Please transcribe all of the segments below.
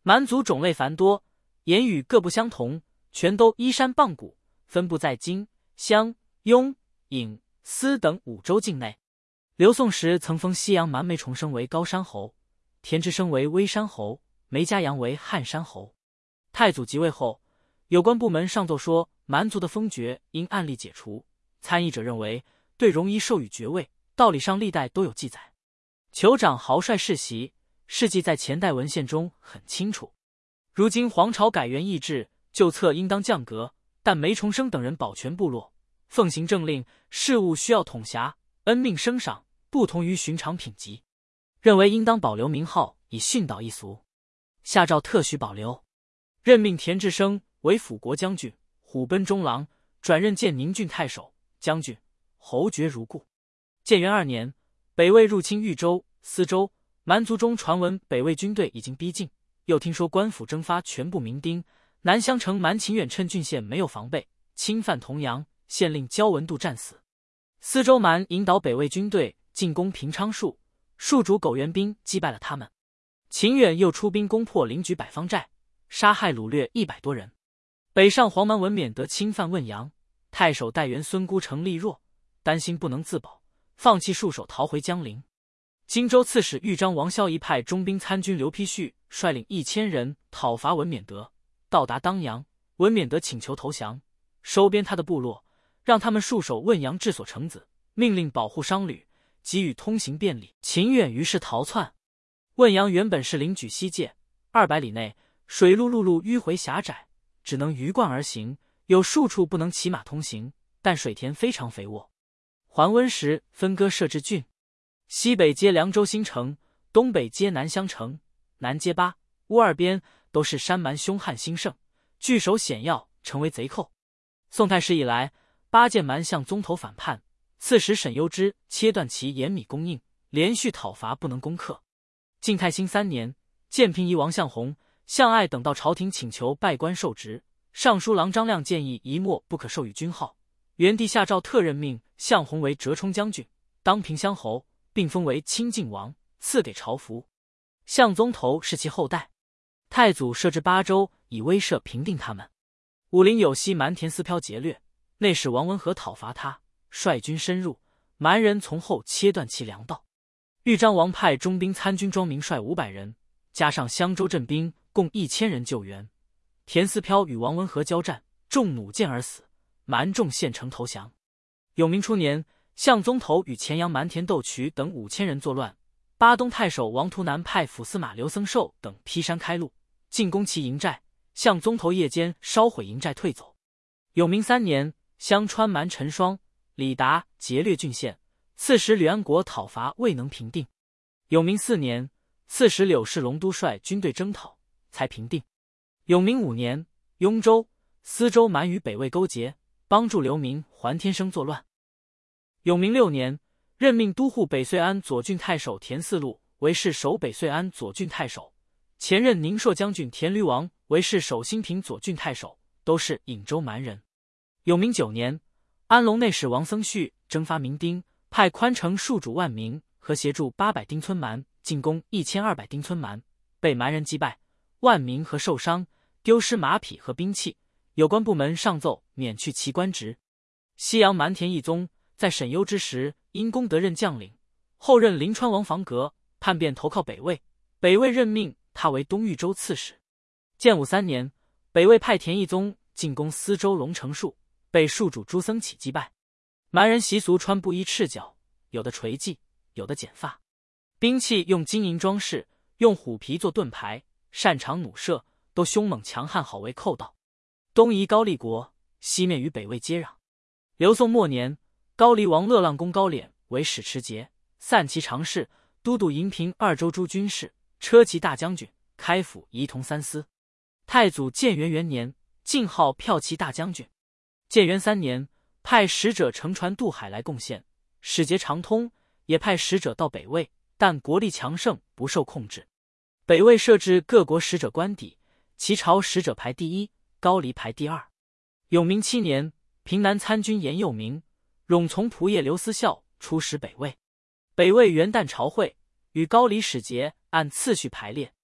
蛮族种类繁多，言语各不相同，全都依山傍谷，分布在今、襄、雍、颍、司等5州境内。刘宋时曾封西阳蛮梅重生为高山侯，田之生为微山侯，梅家阳为汉山侯。太祖即位后，有关部门上奏说蛮族的封爵因案例解除，参议者认为对容夷授予爵位，道理上历代都有记载。酋长豪帅世袭，事迹在前代文献中很清楚。如今皇朝改元议制，旧策应当降格，但梅重生等人保全部落，奉行政令，事务需要统辖，恩命升赏不同于寻常品级，认为应当保留名号，以训导一俗。下诏特许保留，任命田志生为辅国将军、虎贲中郎，转任建宁郡太守、将军，侯爵如故。建元2年，北魏入侵豫州、司州，蛮族中传闻北魏军队已经逼近，又听说官府征发全部民丁，南襄城蛮秦远趁郡县没有防备，侵犯童阳，县令焦文度战死。司州蛮引导北魏军队进攻平昌戍，戍主苟元兵击败了他们。秦远又出兵攻破灵举百方寨，杀害掳掠100多人。北上黄蛮文冕德侵犯汶阳，太守代元孙孤城力弱，担心不能自保，放弃戍守逃回江陵。荆州刺史豫章王萧仪派中兵参军刘丕绪率领1000人讨伐文冕德，到达当阳，文冕德请求投降，收编他的部落，让他们戍守汶阳治所成子，命令保护商旅，给予通行便利。秦远于是逃窜。汶阳原本是灵举西界200里内，水路陆路迂回狭窄，只能鱼贯而行，有数处不能骑马通行，但水田非常肥沃。还温时分割设置郡，西北接凉州新城，东北接南襄城，南接巴、乌2边，都是山蛮凶悍兴盛，据守险要，成为贼寇。宋太师以来，巴见蛮向宗头反叛，刺史沈攸之切断其盐米供应，连续讨伐不能攻克。晋太兴3年，建平夷王向洪、向爱等到朝廷请求拜官受职，尚书郎张亮建议一墨不可授予军号，元帝下诏特任命向洪为折冲将军，当平乡侯，并封为清晋王，赐给朝服。向宗头是其后代。太祖设置8州，以威慑平定他们。武陵有西蛮田思飘劫掠，内史王文和讨伐他，率军深入，蛮人从后切断其粮道。豫章王派中兵参军庄明率500人，加上襄州镇兵，共1000人救援。田思飘与王文和交战，中弩箭而死，蛮众献城投降。永明初年，向宗头与前阳蛮田窦渠等5000人作乱，巴东太守王图南派府司马刘僧寿等劈山开路，进攻其营寨，向宗头夜间烧毁营寨退走。永明3年，襄川蛮陈双、李达劫掠郡县，刺史吕安国讨伐未能平定。永明4年，刺史柳世龙都率军队征讨，才平定。永明5年，雍州、司州蛮与北魏勾结，帮助刘明、桓天生作乱。永明6年，任命都护北遂安左郡太守田嗣禄为是守北遂安左郡太守，前任宁朔将军田驴王为是守兴平左郡太守，都是颍州蛮人。永明9年，安龙内史王僧绪征发民丁，派宽城戍主万民和协助800丁村蛮进攻1200丁村蛮，被蛮人击败，万民和受伤，丢失马匹和兵器，有关部门上奏免去其官职。西阳蛮田义宗在沈攸之时因功得任将领，后任临川王房阁，叛变投靠北魏，北魏任命他为东豫州刺史。建武3年，北魏派田义宗进攻司州龙城戍，被戍主朱僧起击败。蛮人习俗穿布衣赤脚，有的垂髻，有的剪发，兵器用金银装饰，用虎皮做盾牌，擅长弩射，都凶猛强悍，好为寇盗。东夷高丽国，西面与北魏接壤。刘宋末年，高丽王乐浪公高敛为使持节、散骑常侍、都督银平2州诸军事、车骑大将军、开府仪同3司。太祖建元元年，晋号骠骑大将军。建元3年，派使者乘船渡海来贡献，使节常通，也派使者到北魏，但国力强盛，不受控制。北魏设置各国使者官邸，其朝使者排第1，高丽排第2。永明7年，平南参军严幼明、冗从仆射刘思孝出使北魏。北魏元旦朝会，与高丽使节按次序排列。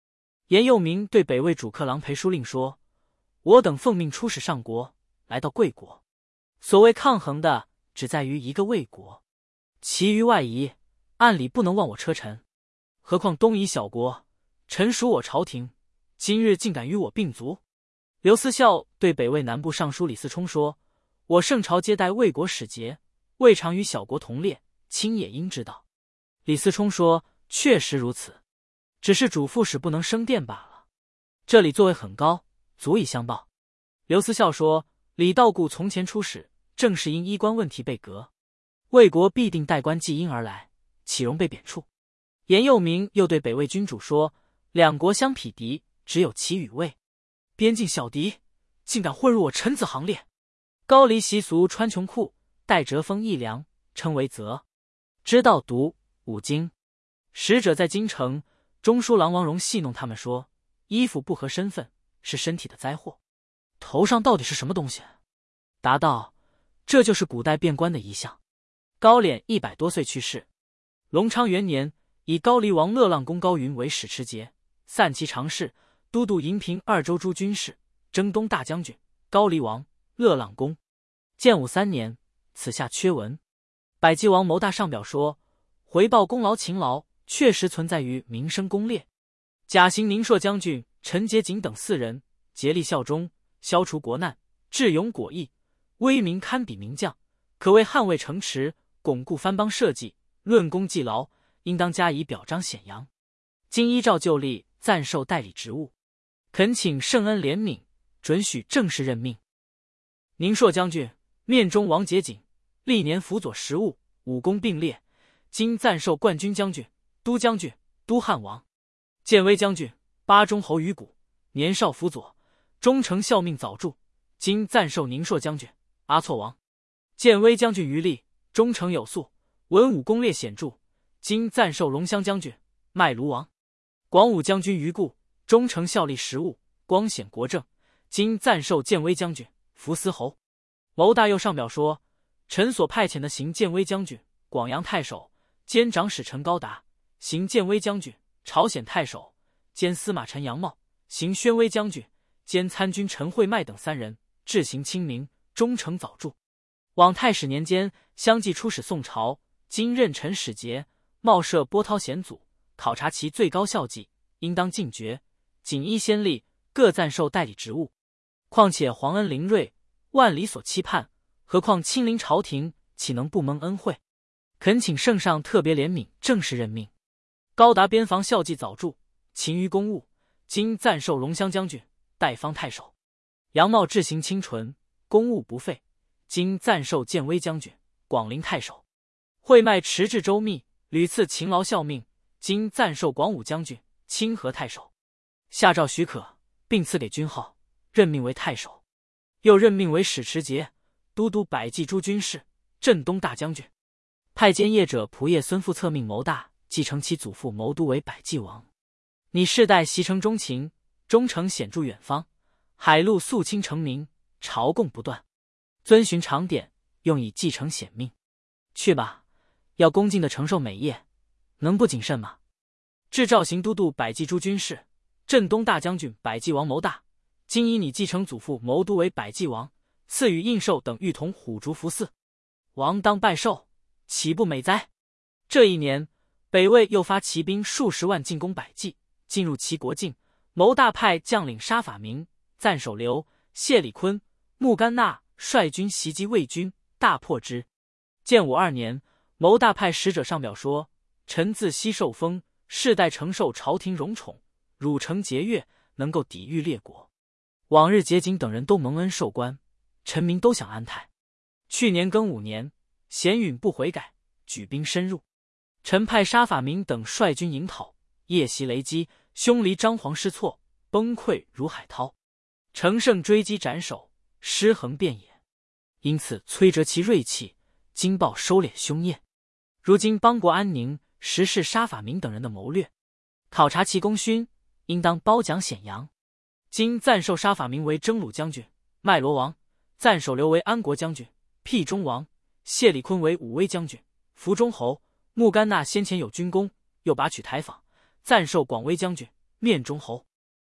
严幼明对北魏主客郎裴书令说：“我等奉命出使上国，来到贵国，所谓抗衡的，只在于一个魏国，其余外夷，按理不能忘我车臣。何况东夷小国，臣属我朝廷，今日竟敢与我并族。”刘思孝对北魏南部尚书李嗣冲说：“我圣朝接待魏国使节，未尝与小国同列，卿也应知道。”李嗣冲说：“确实如此，只是主副使不能升殿罢了。这里座位很高，足以相报。”刘思孝说：“李道固从前出使，正是因衣冠问题被革，魏国必定代官既因而来，岂容被贬黜？”严幼明又对北魏君主说：“两国相匹敌，只有齐与魏，边境小敌，竟敢混入我臣子行列。高丽习俗穿穷裤，戴折风衣凉，称为则。知道读五经。使者在京城，中书郎王荣戏弄他们说：衣服不合身份，是身体的灾祸。头上到底是什么东西？答道：这就是古代变官的一项。高敛100多岁去世。隆昌元年，以高丽王乐浪公高云为使持节，散骑常侍，都督银平2州诸军事，征东大将军。高丽王乐浪公。建武3年，此下缺文。百济王谋大上表说：回报功劳勤劳，确实存在于民生公列。假行宁朔将军陈节景等4人，竭力效忠，消除国难，智勇果毅，威名堪比名将，可谓捍卫城池，巩固藩邦社稷，论功绩劳，应当加以表彰显扬。今依照旧例，暂受代理职务，恳请圣恩怜悯，准许正式任命。宁朔将军面中王节景，历年辅佐实务，武功并列，今暂授冠军将军、都将军、都汉王。建威将军巴中侯于谷，年少辅佐，忠诚效命早著，今暂授宁朔将军、阿错王。建威将军于立，忠诚有素，文武功列显著，今暂授龙骧将军、麦卢王。广武将军于固，忠诚效力实务，光显国政，今暂授建威将军、扶司侯。谋大又上表说：臣所派遣的行建威将军、广阳太守兼长史陈高达，行建威将军、朝鲜太守兼司马陈杨茂，行宣威将军兼参军陈惠迈等3人，志行清明，忠诚早著。往太史年间，相继出使宋朝，今任陈使节，茂设波涛险阻，考察其最高校绩，应当进爵，仅依先例，各暂受代理职务。况且皇恩灵瑞，万里所期盼，何况亲临朝廷，岂能不蒙恩惠？恳请圣上特别怜悯，正式任命。高达边防校绩早著，勤于公务，今暂授龙骧将军、代方太守。杨茂志行清纯，公务不废，今暂授建威将军、广陵太守。惠迈持志周密，屡次勤劳效命，今暂授广武将军、清河太守。下诏许可，并赐给军号，任命为太守，又任命为使持节，都督百济诸军事，镇东大将军。派监业者仆射孙父策命谋大继承其祖父谋都为百济王。你世代袭城忠勤，忠诚显著远方，海陆肃清成名，朝贡不断，遵循常典，用以继承显命。去吧，要恭敬地承受美业，能不谨慎吗？至赵行都督百济诸军事，镇东大将军百济王谋大，今以你继承祖父谋都为百济王，赐予印绶等玉铜虎竹服祀，王当拜寿，岂不美哉？这一年，北魏又发骑兵数十万进攻百济，进入其国境。谋大派将领沙法明、赞守刘、谢礼坤、穆甘纳率军袭击魏军，大破之。建武2年，谋大派使者上表说：臣自西受封，世代承受朝廷荣宠，汝诚节钺，能够抵御列国。往日节景等人都蒙恩受官，臣民都享安泰。去年庚午年，咸允不悔改，举兵深入。臣派沙法明等率军迎讨，夜袭雷击，凶离张皇失措，崩溃如海涛。乘胜追击斩首，尸横遍野，因此摧折其锐气，惊报收敛凶焰。如今邦国安宁，实是沙法明等人的谋略。考察其功勋，应当褒奖显扬。今暂授沙法明为征虏将军、麦罗王，暂守刘为安国将军、辟中王，谢礼坤为武威将军、福中侯。穆甘纳先前有军功，又拔取台坊，暂授广威将军、面中侯。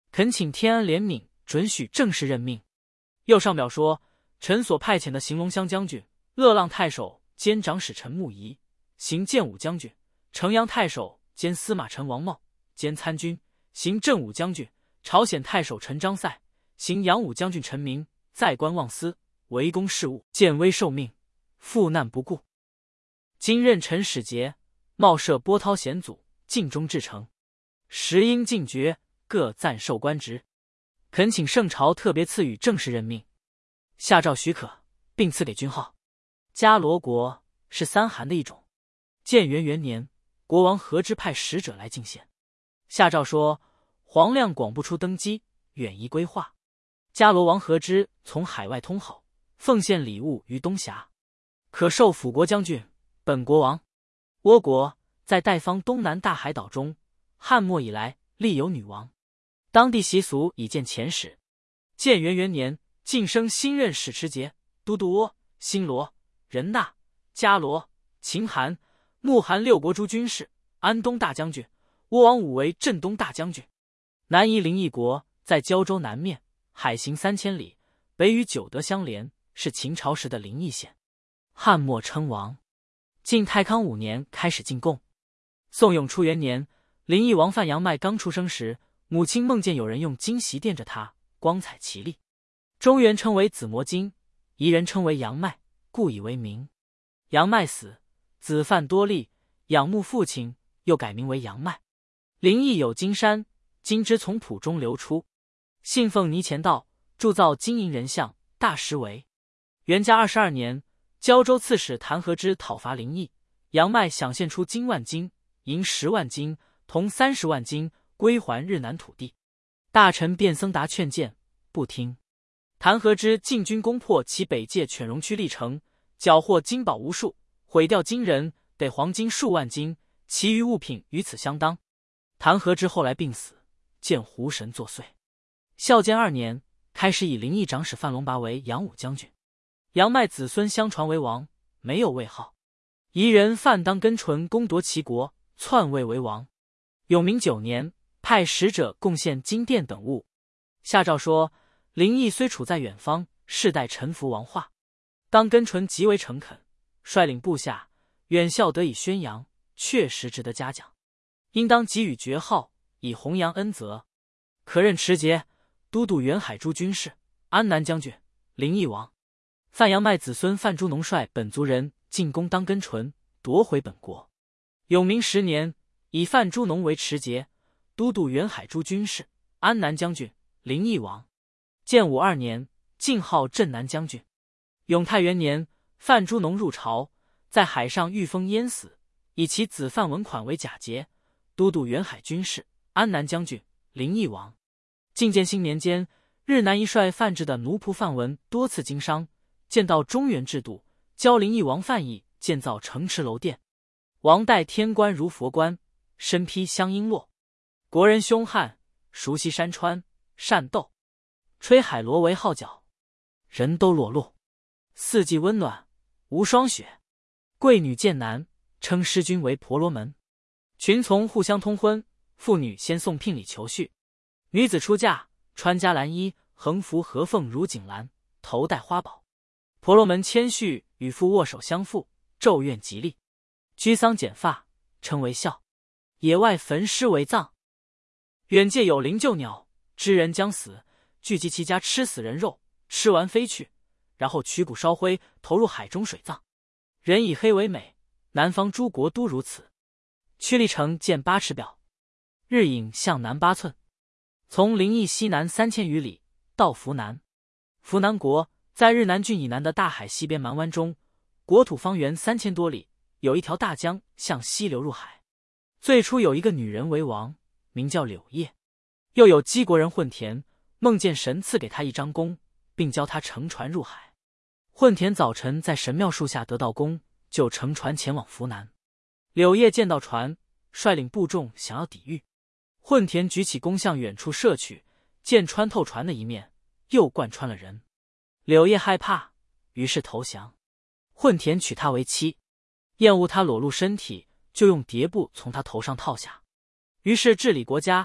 恳请天安怜悯，准许正式任命。右上表说，臣所派遣的行龙骧将军、乐浪太守兼长史陈穆仪，行建武将军、城阳太守兼司马陈王茂兼参军，行镇武将军、朝鲜太守陈章塞，行扬武将军陈明，在官忘私，为公事务，见危受命，负难不顾。今任陈使节，茂设波涛险阻，尽忠至诚，时应尽爵，各暂受官职。恳请圣朝特别赐予正式任命，下诏许可，并赐给军号。迦罗国是三韩的一种。建元元年，国王何之派使者来进献，下诏说皇量广不出登基，远移规划。迦罗王何之从海外通好，奉献礼物于东峡，可授辅国将军、本国王。倭国在代方东南大海岛中，汉末以来历有女王，当地习俗已见前史。建元元年，晋升新任使持节、都督阿、新罗、仁纳、迦罗、秦韩、穆韩六国诸军事，安东大将军，倭王武为镇东大将军。南夷灵异国在胶州南面，海行3000里，北与九德相连，是秦朝时的灵异县。汉末称王。晋太康5年开始进贡。宋永初元年，灵异王范阳迈刚出生时，母亲梦见有人用金席垫着他，光彩奇丽。中原称为子摩金，夷人称为杨迈，故以为名。杨迈死，子范多利仰慕父亲，又改名为杨迈。灵异有金山，金之从浦中流出，信奉泥钱道，铸造金银人像，大石为。元嘉22年，胶州刺史谭和之讨伐灵异，杨迈想献出金万斤、银10万斤、铜30万斤，归还日南土地。大臣卞僧达劝谏，不听。谭和之进军攻破其北界犬戎区历城，缴获金宝无数，毁掉金人，得黄金数万斤，其余物品与此相当。谭和之后来病死，见胡神作祟。孝建2年，开始以灵异长史范龙拔为扬武将军。杨迈子孙相传为王，没有位号。夷人范当根纯攻夺齐国，篡位为王。永明9年，派使者贡献金殿等物，下诏说灵异虽处在远方，世代臣服王化。当根纯极为诚恳，率领部下远校得以宣扬，确实值得嘉奖，应当给予爵号，以弘扬恩泽。可任持节、都督远海诸军事、安南将军、灵异王。范阳迈子孙范朱农率本族人进攻当根纯，夺回本国。永明10年，以范朱农为持节、都督远海诸军事、安南将军、灵异王。建武2年，晋号镇南将军。永泰元年，范朱农入朝，在海上遇风淹死，以其子范文款为假节、都督远海军事、安南将军、灵异王。晋建兴年间，日南一帅范质的奴仆范文多次经商，见到中原制度，教灵异王范义建造城池楼殿。王代天官如佛官，身披香璎珞。国人凶悍，熟悉山川，善斗，吹海螺为号角，人都裸露。四季温暖，无霜雪。贵女见男，称师君为婆罗门。群从互相通婚，妇女先送聘礼求婿。女子出嫁，穿伽蓝衣，横幅合凤如锦兰，头戴花宝。婆罗门谦虚，与父握手相负，咒愿吉利。居丧剪发，称为孝。野外焚尸为葬。远界有灵鹫鸟，知人将死，聚集其家吃死人肉，吃完飞去，然后取骨烧灰，投入海中水葬。人以黑为美，南方诸国都如此。屈利城建8尺表，日影向南8寸，从灵异西南3000余里，到扶南。扶南国在日南郡以南的大海西边蛮湾中，国土方圆3000多里，有一条大江向西流入海。最初有一个女人为王，名叫柳叶。又有姬国人混田，梦见神赐给他一张弓，并教他乘船入海。混田早晨在神庙树下得到弓，就乘船前往扶南。柳叶见到船，率领部众想要抵御。混田举起弓向远处射去，箭穿透船的一面，又贯穿了人。柳叶害怕，于是投降。混田娶她为妻，厌恶她裸露身体，就用蝶布从她头上套下。于是治理国家，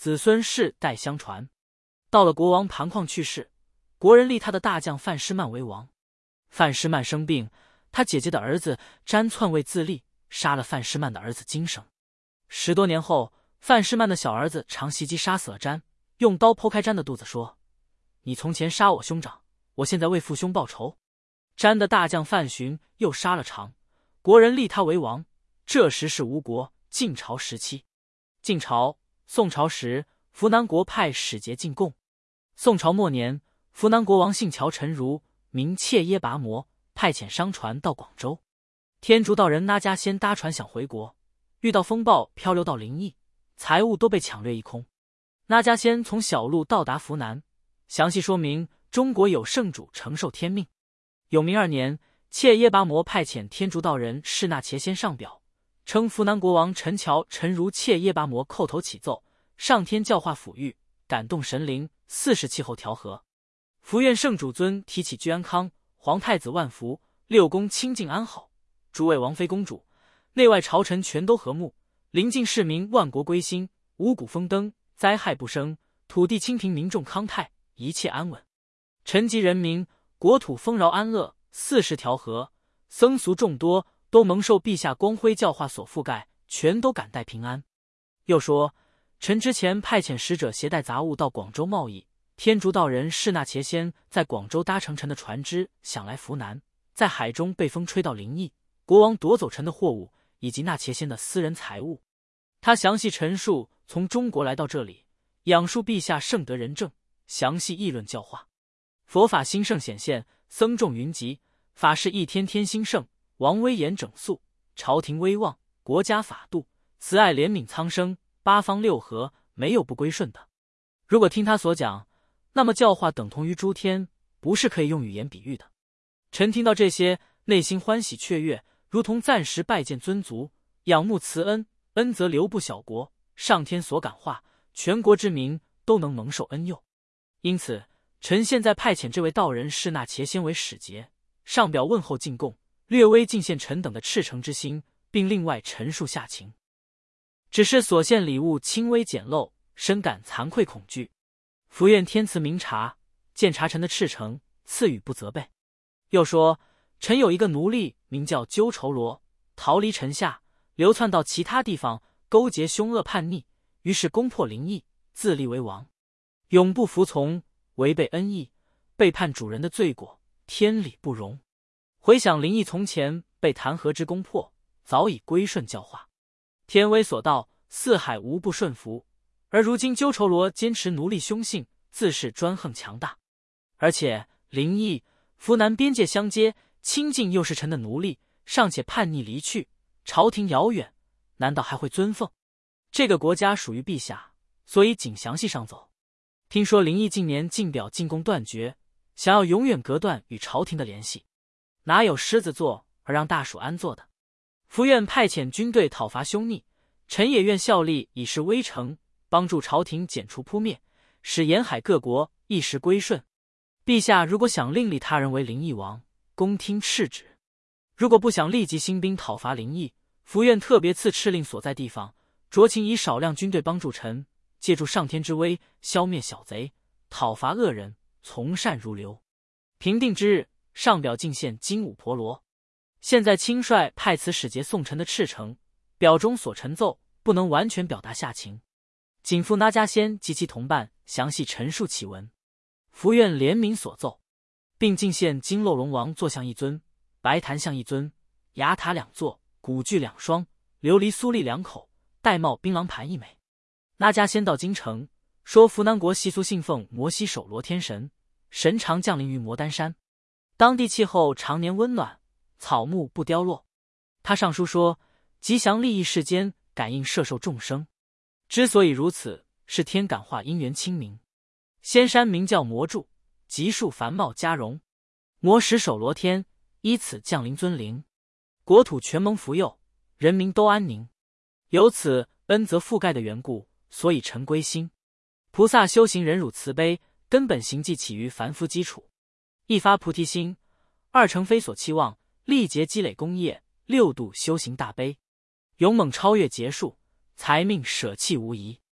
子孙世代相传。到了国王盘况去世，国人立他的大将范施曼为王。范施曼生病，他姐姐的儿子詹篡位自立，杀了范施曼的儿子金生。10多年后，范施曼的小儿子常袭击杀死了詹，用刀剖开詹的肚子说：“你从前杀我兄长，我现在为父兄报仇。”詹的大将范寻又杀了常，国人立他为王。这时是吴国晋朝时期。晋朝、宋朝时，扶南国派使节进贡。宋朝末年，扶南国王姓乔，陈如，名切耶拔摩，派遣商船到广州。天竺道人那迦先搭船想回国，遇到风暴，漂流到临沂，财物都被抢掠一空。那迦先从小路到达扶南，详细说明中国有圣主承受天命。永明2年，切耶拔摩派遣天竺道人释那伽先上表，称扶南国王陈乔、陈如、切耶拔摩叩头起奏，上天教化抚育，感动神灵，40气候调和。福愿圣主尊提起居安康，皇太子万福，6宫清净安好，诸位王妃公主，内外朝臣全都和睦，邻近市民万国归心，五谷丰登，灾害不生，土地清平，民众康泰，一切安稳。臣及人民，国土丰饶安乐，40调和，僧俗众多，都蒙受陛下光辉教化所覆盖，全都感戴平安。又说，臣之前派遣使者携带杂物到广州贸易，天竺道人释那伽先在广州搭乘臣的船只想来扶南，在海中被风吹到临沂，国王夺走臣的货物以及那伽先的私人财物。他详细陈述从中国来到这里，仰述陛下圣德仁政，详细议论教化。佛法兴盛显现，僧众云集，法事一天天兴盛，王威严整肃，朝廷威望，国家法度，慈爱怜悯苍生，八方六合，没有不归顺的。如果听他所讲，那么教化等同于诸天，不是可以用语言比喻的。臣听到这些，内心欢喜雀跃，如同暂时拜见尊族，仰慕慈恩，恩泽留不小国，上天所感化，全国之民都能蒙受恩佑。因此臣现在派遣这位道人释那伽先为使节，上表问候进贡，略微尽献臣等的赤诚之心，并另外陈述下情。只是所献礼物轻微简陋，深感惭愧恐惧。福愿天慈明察，见察臣的赤诚，赐予不责备。又说，臣有一个奴隶名叫鸠愁罗，逃离臣下，流窜到其他地方，勾结凶恶叛逆，于是攻破临沂，自立为王，永不服从，违背恩义，背叛主人的罪过，天理不容。回想临沂从前被弹劾之攻破，早已归顺教化。天威所到，四海无不顺服，而如今鸠愁罗坚持奴隶凶性，自是专横强大。而且临沂、扶南边界相接，亲近又是臣的奴隶，尚且叛逆离去，朝廷遥远，难道还会尊奉？这个国家属于陛下，所以仅详细上奏。听说临沂近年进表进贡断绝，想要永远隔断与朝廷的联系，哪有狮子座而让大鼠安坐的？福愿派遣军队讨伐凶逆，臣也愿效力以示威城，帮助朝廷剪除扑灭，使沿海各国一时归顺。陛下如果想另立他人为临沂王，恭听敕旨；如果不想立即兴兵讨伐临沂，福愿特别赐敕令所在地方，酌情以少量军队帮助臣，借助上天之威，消灭小贼，讨伐恶人，从善如流。平定之日，上表进献金五婆罗。现在亲率派此使节送臣的赤诚，表中所陈奏不能完全表达下情，仅附那迦先及其同伴详细陈述启文。福愿怜悯所奏，并进献金漏龙王坐像1尊，白檀像1尊，牙塔2座，古具2双，琉璃苏�丽2口，玳瑁槟榔盘1枚。那迦先到京城，说扶南国习俗信奉摩西首罗天神，神常降临于摩丹山，当地气候常年温暖，草木不凋落。他上书说，吉祥利益世间，感应摄受众生。之所以如此，是天感化因缘清明。仙山名叫摩柱，吉树繁茂佳荣。摩石首罗天，依此降临尊灵。国土全蒙福佑，人民都安宁。由此恩泽覆盖的缘故，所以臣归心。菩萨修行忍辱慈悲，根本行迹起于凡夫基础。一发菩提心，2成非所期望，历劫积累功业，6度修行大悲，勇猛超越劫数，财命舍弃无疑。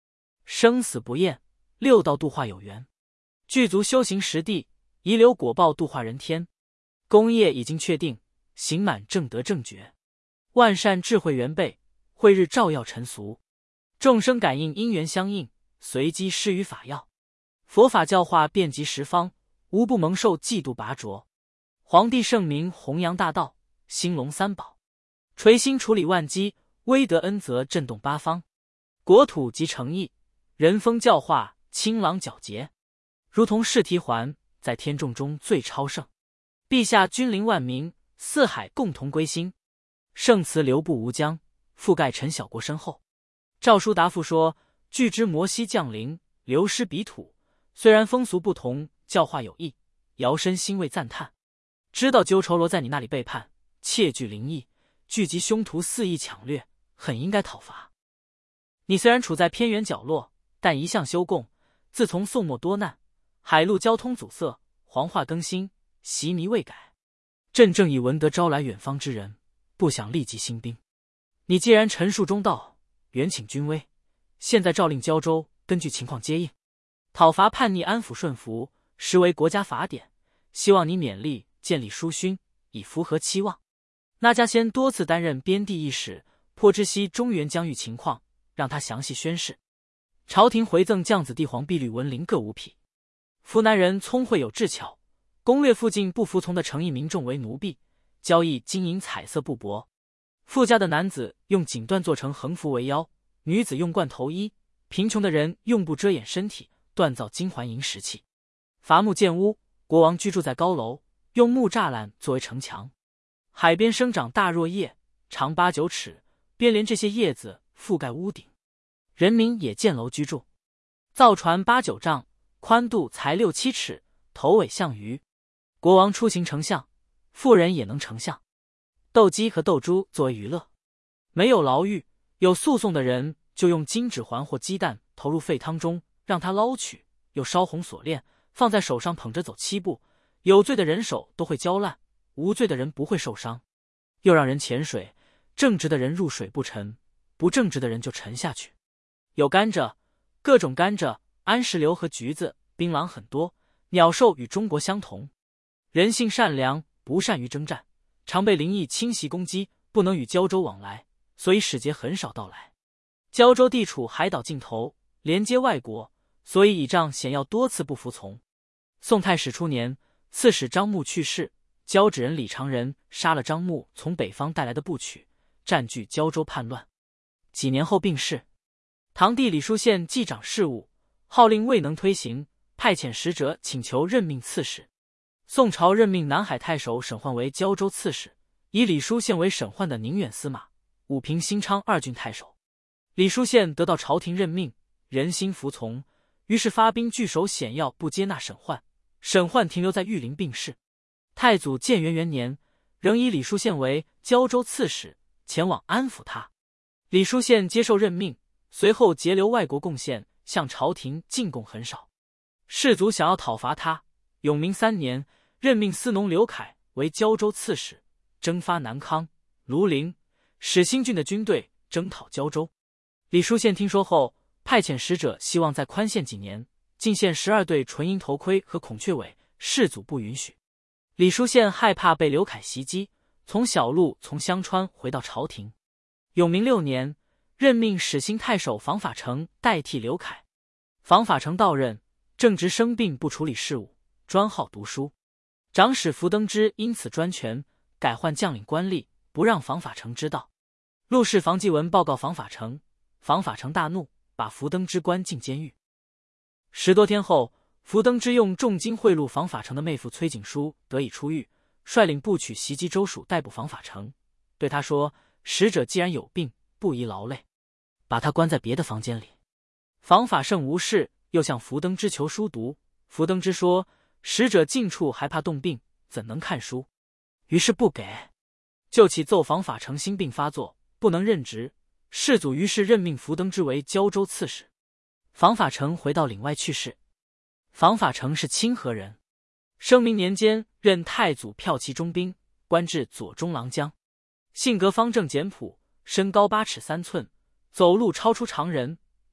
生死不厌，六道度化有缘，具足修行实地，遗留果报度化人天。功业已经确定，行满正德正觉，万善智慧圆备，慧日照耀尘俗，众生感应因缘相应，随机施于法要，佛法教化遍及十方，无不蒙受嫉妒拔擢。皇帝圣明弘扬大道，兴隆三宝，垂心处理万机，威德恩泽震动八方，国土及诚意，人风教化，清朗皎洁，如同释提环，在天众中最超胜。陛下君临万民，四海共同归心，圣慈流布无疆，覆盖陈小国身后。诏书答复说，据知摩西降临，流失彼土，虽然风俗不同，教化有异，摇身欣慰赞叹。知道鸠仇罗在你那里背叛，窃据灵异，聚集凶徒肆意抢掠，很应该讨伐。你虽然处在偏远角落，但一向修供，自从宋末多难，海陆交通阻塞，黄化更新，习迷未改。朕正以闻得招来远方之人，不想立即兴兵。你既然陈述中道，远请君威，现在诏令交州根据情况接应，讨伐叛逆，安抚顺服，实为国家法典，希望你勉力建立疏勋，以符合期望。那家先多次担任边地一使，颇知悉中原疆域情况，让他详细宣示。朝廷回赠将子弟黄碧绿文绫各5匹。扶南人聪慧有智巧，攻略附近不服从的诚意民众为奴婢，交易金银彩色布帛。富家的男子用锦缎做成横幅为腰，女子用冠头衣，贫穷的人用布遮掩身体，锻造金环银石器。伐木建屋，国王居住在高楼，用木栅栏作为城墙。海边生长大若叶，长8、9尺，边连这些叶子覆盖屋顶。人民也建楼居住。造船8、9丈，宽度才6、7尺，头尾像鱼。国王出行丞相，妇人也能丞相。斗鸡和斗猪作为娱乐。没有牢狱，有诉讼的人就用金指环或鸡蛋投入沸汤中，让他捞取，又烧红锁链，放在手上捧着走7步，有罪的人手都会焦烂，无罪的人不会受伤。又让人潜水，正直的人入水不沉，不正直的人就沉下去。有甘蔗，各种甘蔗，安石榴和橘子，槟榔很多，鸟兽与中国相同。人性善良，不善于征战，常被灵异侵袭攻击，不能与交州往来，所以使节很少到来。交州地处海岛尽头，连接外国，所以倚仗险要多次不服从。宋太史初年，刺史张牧去世，交趾人李长仁杀了张牧从北方带来的部曲，占据交州叛乱。几年后病逝。堂弟李叔宪继掌事务，号令未能推行，派遣使者请求任命刺史。宋朝任命南海太守沈焕为交州刺史，以李叔宪为沈焕的宁远司马、武平新昌2郡太守。李叔宪得到朝廷任命，人心服从，于是发兵据守险要，不接纳沈焕。沈焕停留在玉林病逝。太祖建元元年，仍以李叔宪为交州刺史，前往安抚他。李叔宪接受任命，随后节流外国贡献，向朝廷进贡很少。士族想要讨伐他，永明3年，任命司农刘凯为交州刺史，征发南康、庐陵、始兴郡的军队，征讨交州。李叔宪听说后，派遣使者希望再宽限几年，进献12对纯银头盔和孔雀尾，世祖不允许。李叔宪害怕被刘凯袭击，从小路从香川回到朝廷。永明6年，任命始兴太守房法成代替刘凯。房法成到任，正值生病，不处理事务，专好读书。长史福登之因此专权，改换将领官吏，不让房法成知道。陆氏房继文报告房法成，房法成大怒，把福登之关进监狱。10多天后，福登之用重金贿赂房法成的妹夫崔景书，得以出狱，率领部曲袭击州署，逮捕房法成，对他说：“使者既然有病，不宜劳累，把他关在别的房间里。”房法胜无事，又向福登之求书读。福登之说：“使者近处还怕动病，怎能看书？”于是不给。就起奏房法成心病发作，不能任职。世祖于是任命福登之为交州刺史。房法成回到岭外去世。房法成是清河人，生明年间任太祖骠骑中兵，官至左中郎将，性格方正简朴，身高8尺3寸，走路超出常人，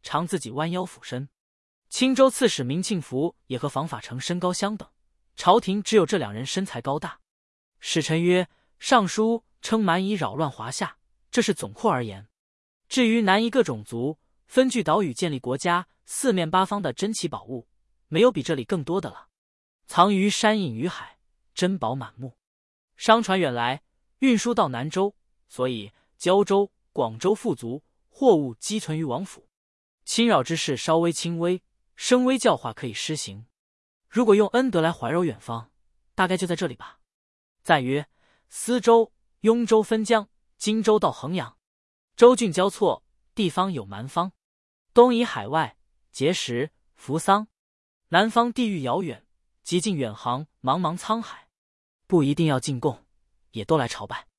常自己弯腰俯身。青州刺史明庆福也和房法成身高相等，朝廷只有这2人身材高大。使臣曰：尚书称蛮夷扰乱华夏，这是总括而言。至于南夷各种族分据岛屿建立国家，四面八方的珍奇宝物，没有比这里更多的了。藏于山隐于海，珍宝满目。商船远来，运输到南州，所以胶州、广州富足，货物积存于王府。侵扰之事稍微轻微，声威教化可以施行。如果用恩德来怀柔远方，大概就在这里吧。赞曰：司州、雍州分疆，荆州到衡阳，州郡交错，地方有蛮方。东夷海外，碣石、扶桑；南方地域遥远，极尽远航，茫茫沧海。不一定要进贡，也都来朝拜。